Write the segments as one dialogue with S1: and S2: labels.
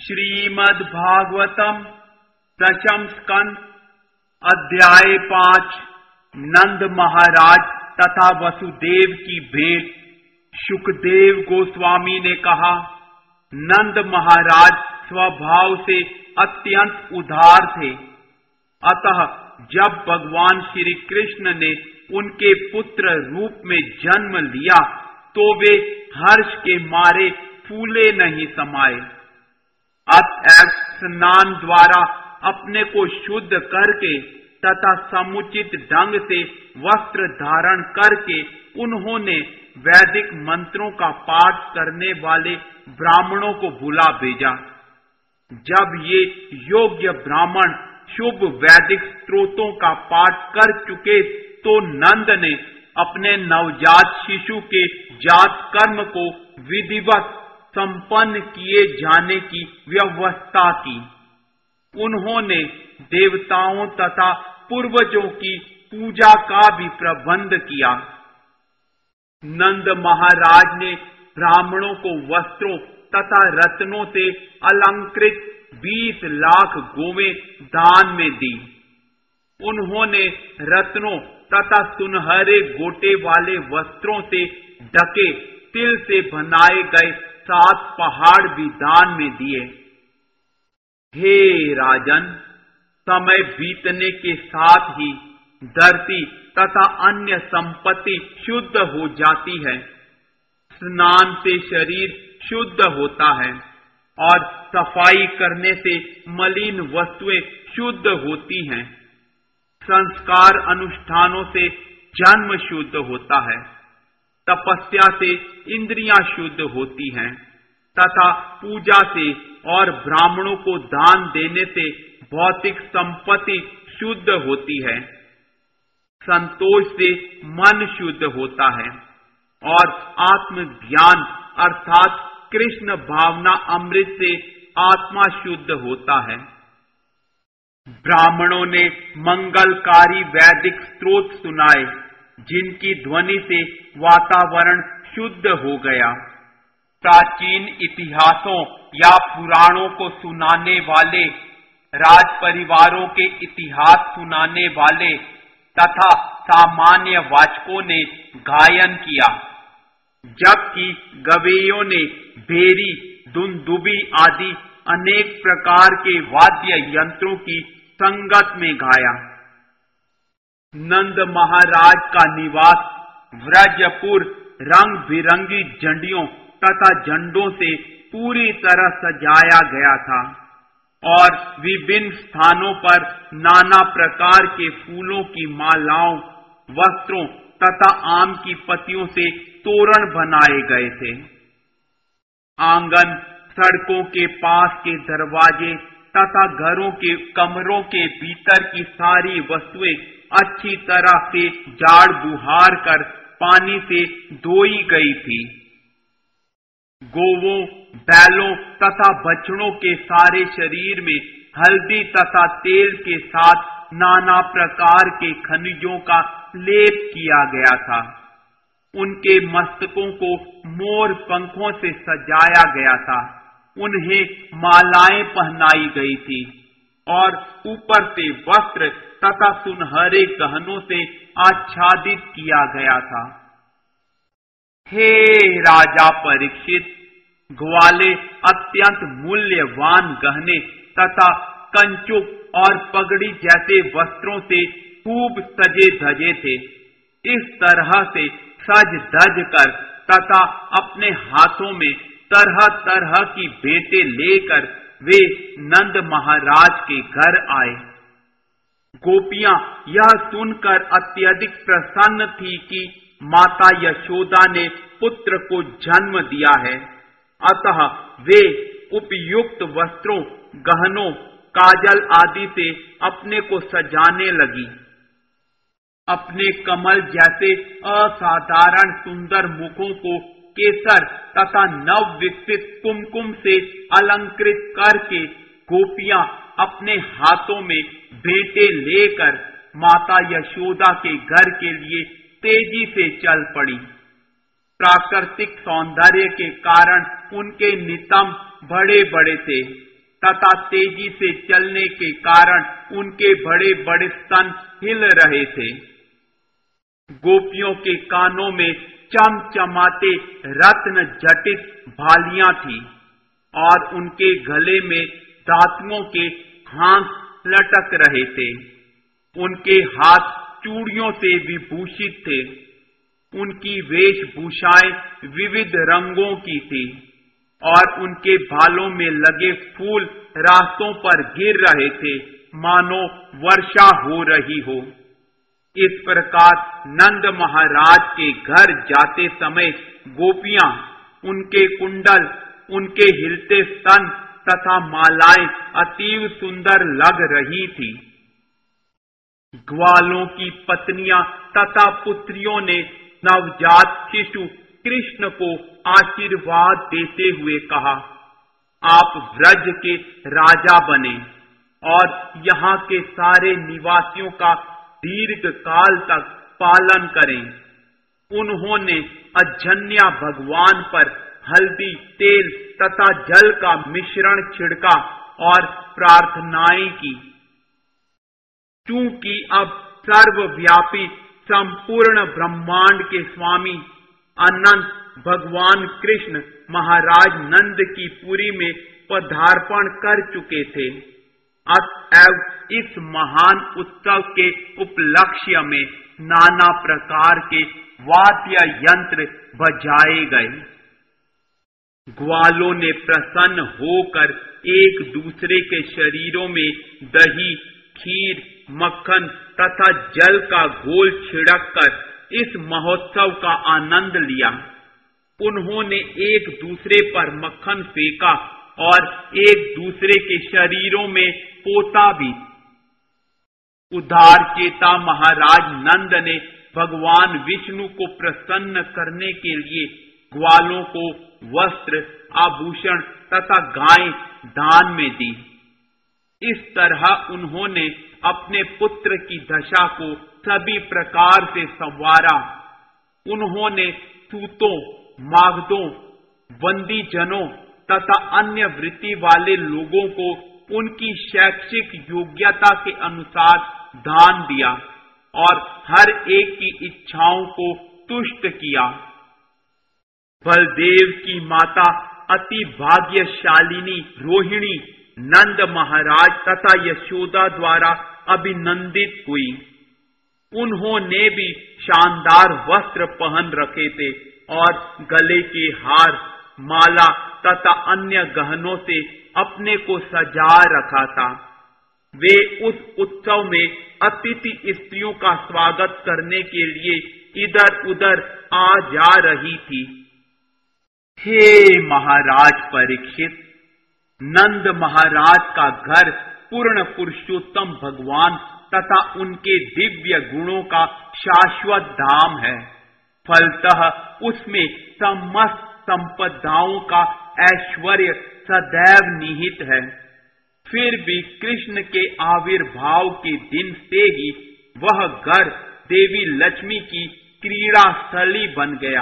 S1: श्रीमद् भागवतम दशम स्कंद अध्याय 5 नंद महाराज तथा वसुदेव की भेंट। शुकदेव गोस्वामी ने कहा, नंद महाराज स्वभाव से अत्यंत उदार थे। अतः जब भगवान श्री कृष्ण ने उनके पुत्र रूप में जन्म लिया तो वे हर्ष के मारे फूले नहीं समाये। अतएव स्नान द्वारा अपने को शुद्ध करके तथा समुचित ढंग से वस्त्र धारण करके उन्होंने वैदिक मंत्रों का पाठ करने वाले ब्राह्मणों को बुला भेजा। जब ये योग्य ब्राह्मण शुभ वैदिक स्त्रोतों का पाठ कर चुके तो नंद ने अपने नवजात शिशु के जात कर्म को विधिवत संपन्न किए जाने की व्यवस्था की। उन्होंने देवताओं तथा पूर्वजों की पूजा का भी प्रबंध किया। नंद महाराज ने ब्राह्मणों को वस्त्रों तथा रत्नों से अलंकृत 20 लाख गोवें दान में दी। उन्होंने रत्नों तथा सुनहरे गोटे वाले वस्त्रों से ढके तिल से बनाए गए 7 पहाड़ भी दान में दिए। हे राजन, समय बीतने के साथ ही धरती तथा अन्य संपत्ति शुद्ध हो जाती है। स्नान से शरीर शुद्ध होता है और सफाई करने से मलिन वस्तुएं शुद्ध होती हैं। संस्कार अनुष्ठानों से जन्म शुद्ध होता है, तपस्या से इंद्रियां शुद्ध होती हैं तथा पूजा से और ब्राह्मणों को दान देने से भौतिक संपत्ति शुद्ध होती है। संतोष से मन शुद्ध होता है और आत्मज्ञान अर्थात कृष्ण भावना अमृत से आत्मा शुद्ध होता है। ब्राह्मणों ने मंगलकारी वैदिक स्त्रोत सुनाए जिनकी ध्वनि से वातावरण शुद्ध हो गया। प्राचीन इतिहासों या पुराणों को सुनाने वाले, राज परिवारों के इतिहास सुनाने वाले तथा सामान्य वाचकों ने गायन किया, जबकि गवेयों ने भेरी, दुंदुबी आदि अनेक प्रकार के वाद्य यंत्रों की संगत में गाया। नंद महाराज का निवास व्रजपुर रंग बिरंगी झंडियों तथा झंडों से पूरी तरह सजाया गया था और विभिन्न स्थानों पर नाना प्रकार के फूलों की मालाओं, वस्त्रों तथा आम की पत्तियों से तोरण बनाए गए थे। आंगन, सड़कों के पास के दरवाजे तथा घरों के कमरों के भीतर की सारी वस्तुएं अच्छी तरह से झाड़ बुहार कर पानी से धोई गई थी। गोवों, बैलों तथा बछड़ों के सारे शरीर में हल्दी तथा तेल के साथ नाना प्रकार के खनिजों का लेप किया गया था। उनके मस्तकों को मोर पंखों से सजाया गया था। उन्हें मालाएं पहनाई गई थी और ऊपर से वस्त्र तथा सुनहरे गहनों से आच्छादित किया गया था। हे राजा परीक्षित, ग्वाले अत्यंत मूल्यवान गहने तथा कंचुक और पगड़ी जैसे वस्त्रों से खूब सजे धजे थे। इस तरह से सज धज कर तथा अपने हाथों में तरह तरह की भेंटें लेकर वे नंद महाराज के घर आए। गोपियां यह सुनकर अत्यधिक प्रसन्न थी कि माता यशोदा ने पुत्र को जन्म दिया है। अतः वे उपयुक्त वस्त्रों, गहनों, काजल आदि से अपने को सजाने लगी। अपने कमल जैसे असाधारण सुंदर मुखों को केसर तथा नव विकसित कुमकुम से अलंकृत करके गोपियां अपने हाथों में भेंटें लेकर माता यशोदा के घर के लिए तेजी से चल पड़ी। प्राकृतिक सौंदर्य के कारण उनके नितंब बड़े बड़े थे तथा तेजी से चलने के कारण उनके बड़े बड़े स्तन हिल रहे थे। गोपियों के कानों में चमचमाते रत्न जटित भालियां थी और उनके गले में धातुओं के हाथ लटक रहे थे। उनके हाथ चूड़ियों से विभूषित थे। उनकी वेशभूषाएं विविध रंगों की थी और उनके बालों में लगे फूल रास्तों पर गिर रहे थे, मानो वर्षा हो रही हो। इस प्रकार नंद महाराज के घर जाते समय गोपियां उनके कुंडल, उनके हिलते स्तन तथा मालाएं अतीव सुंदर लग रही थी। ग्वालों की पत्नियां तथा पुत्रियों ने नवजात शिशु कृष्ण को आशीर्वाद देते हुए कहा, आप व्रज के राजा बने और यहाँ के सारे निवासियों का दीर्घ काल तक पालन करें। उन्होंने अजन्या भगवान पर हल्दी, तेल तथा जल का मिश्रण छिड़का और प्रार्थनाएं की। चूंकि अब सर्वव्यापी संपूर्ण ब्रह्मांड के स्वामी अनंत भगवान कृष्ण महाराज नंद की पुरी में पदार्पण कर चुके थे, अतएव इस महान उत्सव के उपलक्ष्य में नाना प्रकार के वाद्य यंत्र बजाए गए। ग्वालों ने प्रसन्न होकर एक दूसरे के शरीरों में दही, खीर, मक्खन तथा जल का घोल छिड़ककर इस महोत्सव का आनंद लिया। उन्होंने एक दूसरे पर मक्खन फेंका और एक दूसरे के शरीरों में पोता भी। उदार चेता महाराज नंद ने भगवान विष्णु को प्रसन्न करने के लिए ग्वालों को वस्त्र, आभूषण तथा गायें दान में दी। इस तरह उन्होंने अपने पुत्र की दशा को सभी प्रकार से संवारा। उन्होंने सूतों, मागधों, बंदी जनों तथा अन्य वृत्ति वाले लोगों को उनकी शैक्षिक योग्यता के अनुसार दान दिया और हर एक की इच्छाओं को तुष्ट किया। बलदेव की माता अति भाग्यशालिनी रोहिणी नंद महाराज तथा यशोदा द्वारा अभिनंदित हुई। उन्होंने भी शानदार वस्त्र पहन रखे थे और गले के हार, माला तथा अन्य गहनों से अपने को सजा रखा था। वे उस उत्सव में अतिथि स्त्रियों का स्वागत करने के लिए इधर उधर आ जा रही थी। हे महाराज परीक्षित, नंद महाराज का घर पूर्ण पुरुषोत्तम भगवान तथा उनके दिव्य गुणों का शाश्वत धाम है। फलतः उसमें समस्त संपदाओं का ऐश्वर्य सदैव निहित है। फिर भी कृष्ण के आविर्भाव के दिन से ही वह घर देवी लक्ष्मी की क्रीड़ा स्थली बन गया।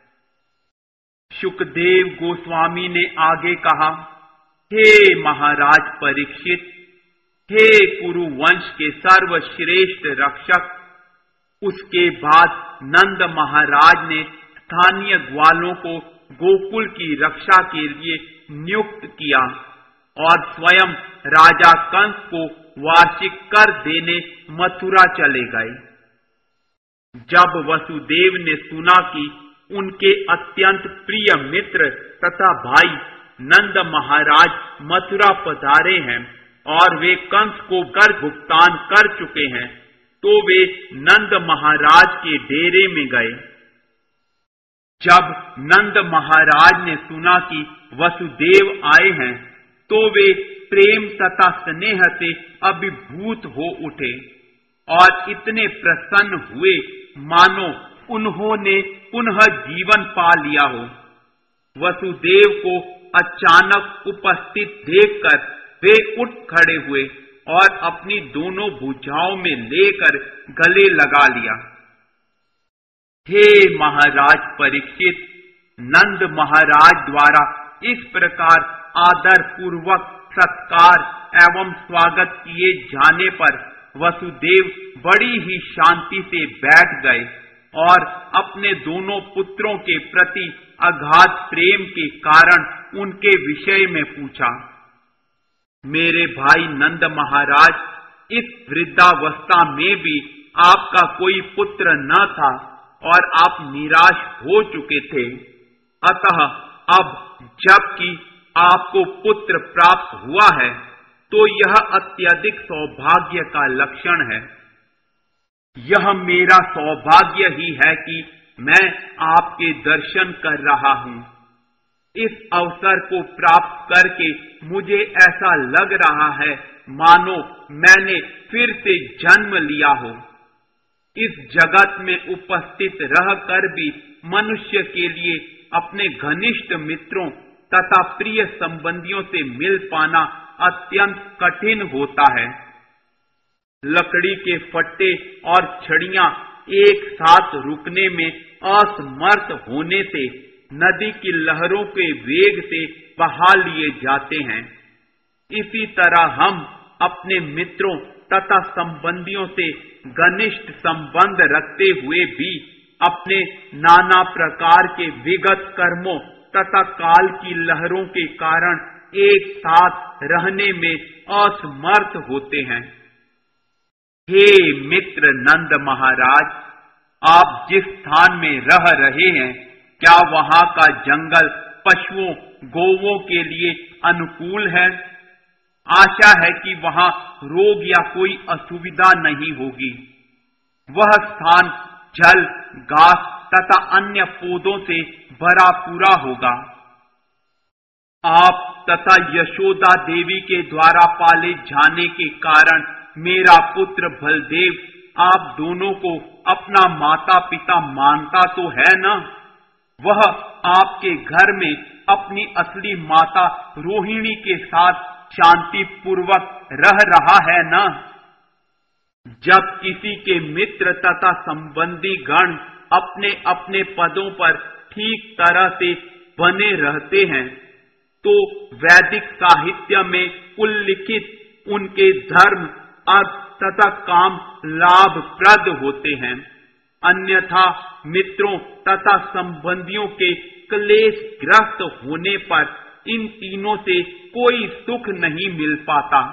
S1: शुकदेव गोस्वामी ने आगे कहा, हे महाराज परीक्षित, हे कुरु वंश के सर्वश्रेष्ठ रक्षक। उसके बाद नंद महाराज ने स्थानीय ग्वालों को गोकुल की रक्षा के लिए नियुक्त किया और स्वयं राजा कंस को वार्षिक कर देने मथुरा चले गए। जब वसुदेव ने सुना कि उनके अत्यंत प्रिय मित्र तथा भाई नंद महाराज मथुरा पधारे हैं और वे कंस को कर भुगतान कर चुके हैं, तो वे नंद महाराज के डेरे में गए। जब नंद महाराज ने सुना कि वसुदेव आए हैं, तो वे प्रेम तथा स्नेह से अभिभूत हो उठे और इतने प्रसन्न हुए मानो उन्होंने पुनः जीवन पा लिया हो। वसुदेव को अचानक उपस्थित देखकर वे उठ खड़े हुए और अपनी दोनों भुजाओं में लेकर गले लगा लिया। हे महाराज परीक्षित, नंद महाराज द्वारा इस प्रकार आदर पूर्वक सत्कार एवं स्वागत किए जाने पर वसुदेव बड़ी ही शांति से बैठ गए और अपने दोनों पुत्रों के प्रति अगाध प्रेम के कारण उनके विषय में पूछा। मेरे भाई नंद महाराज, इस वृद्धावस्था में भी आपका कोई पुत्र न था और आप निराश हो चुके थे। अतः अब जबकि आपको पुत्र प्राप्त हुआ है तो यह अत्यधिक सौभाग्य का लक्षण है। यह मेरा सौभाग्य ही है कि मैं आपके दर्शन कर रहा हूं। इस अवसर को प्राप्त करके मुझे ऐसा लग रहा है मानो मैंने फिर से जन्म लिया हो। इस जगत में उपस्थित रहकर भी मनुष्य के लिए अपने घनिष्ठ मित्रों तथा प्रिय संबंधियों से मिल पाना अत्यंत कठिन होता है। लकड़ी के फट्टे और छड़ियां एक साथ रुकने में असमर्थ होने से नदी की लहरों के वेग से बहा लिए जाते हैं। इसी तरह हम अपने मित्रों तथा संबंधियों से घनिष्ठ संबंध रखते हुए भी अपने नाना प्रकार के विगत कर्मों तथा काल की लहरों के कारण एक साथ रहने में असमर्थ होते हैं। हे मित्र नंद महाराज, आप जिस स्थान में रह रहे हैं, क्या वहां का जंगल पशुओं गोवों के लिए अनुकूल है? आशा है कि वहां रोग या कोई असुविधा नहीं होगी। वह स्थान जल, घास तथा अन्य पौधों से भरा पूरा होगा। आप तथा यशोदा देवी के द्वारा पाले जाने के कारण मेरा पुत्र बलदेव आप दोनों को अपना माता पिता मानता तो है न? वह आपके घर में अपनी असली माता रोहिणी के साथ शांति पूर्वक रह रहा है न? जब किसी के मित्र तथा संबंधी गण अपने अपने पदों पर ठीक तरह से बने रहते हैं तो वैदिक साहित्य में उल्लिखित उनके धर्म, अर्थ तथा काम लाभप्रद होते हैं। अन्यथा मित्रों तथा संबंधियों के क्लेशग्रस्त होने पर इन तीनों से कोई सुख नहीं मिल पाता।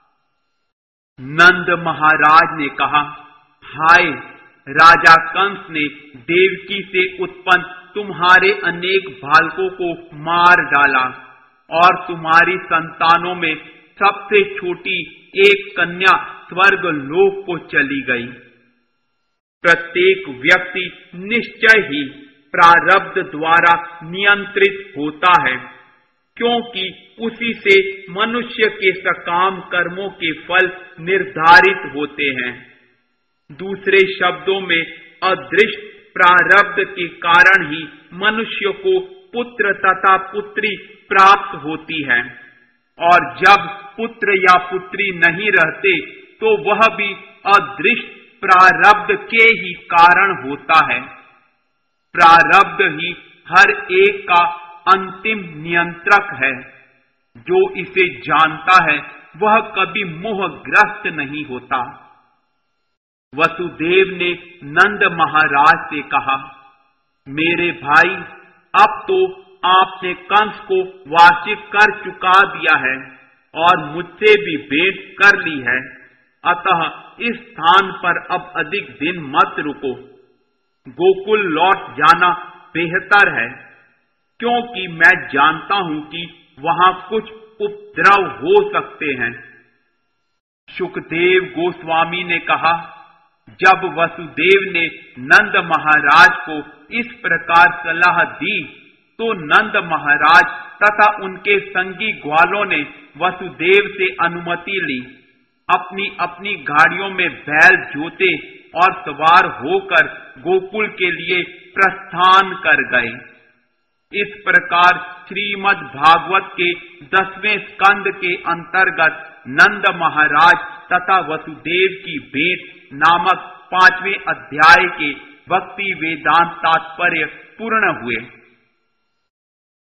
S1: नंद महाराज ने कहा, हाय, राजा कंस ने देवकी से उत्पन्न तुम्हारे अनेक बालकों को मार डाला और तुम्हारी संतानों में सबसे छोटी एक कन्या स्वर्ग लोक को चली गई। प्रत्येक व्यक्ति निश्चय ही प्रारब्ध द्वारा नियंत्रित होता है, क्योंकि उसी से मनुष्य के सकाम कर्मों के फल निर्धारित होते हैं। दूसरे शब्दों में अदृष्ट प्रारब्ध के कारण ही मनुष्य को पुत्र तथा पुत्री प्राप्त होती है, और जब पुत्र या पुत्री नहीं रहते तो वह भी अदृष्ट प्रारब्ध के ही कारण होता है। प्रारब्ध ही हर एक का अंतिम नियंत्रक है। जो इसे जानता है वह कभी मोहग्रस्त नहीं होता। वसुदेव ने नंद महाराज से कहा, मेरे भाई, अब तो आपने कंस को वार्षिक कर चुका दिया है और मुझसे भी भेंट कर ली है, अतः इस स्थान पर अब अधिक दिन मत रुको। गोकुल लौट जाना बेहतर है, क्योंकि मैं जानता हूं कि वहां कुछ उपद्रव हो सकते हैं। सुखदेव गोस्वामी ने कहा, जब वसुदेव ने नंद महाराज को इस प्रकार सलाह दी तो नंद महाराज तथा उनके संगी ग्वालों ने वसुदेव से अनुमति ली। अपनी अपनी गाड़ियों में बैल जोते और सवार होकर गोकुल के लिए प्रस्थान कर गए। इस प्रकार श्रीमद् भागवत के 10वें स्कंद के अंतर्गत नंद महाराज तथा वसुदेव की भेंट नामक 5वें अध्याय के भक्ति वेदांत तात्पर्य पूर्ण हुए।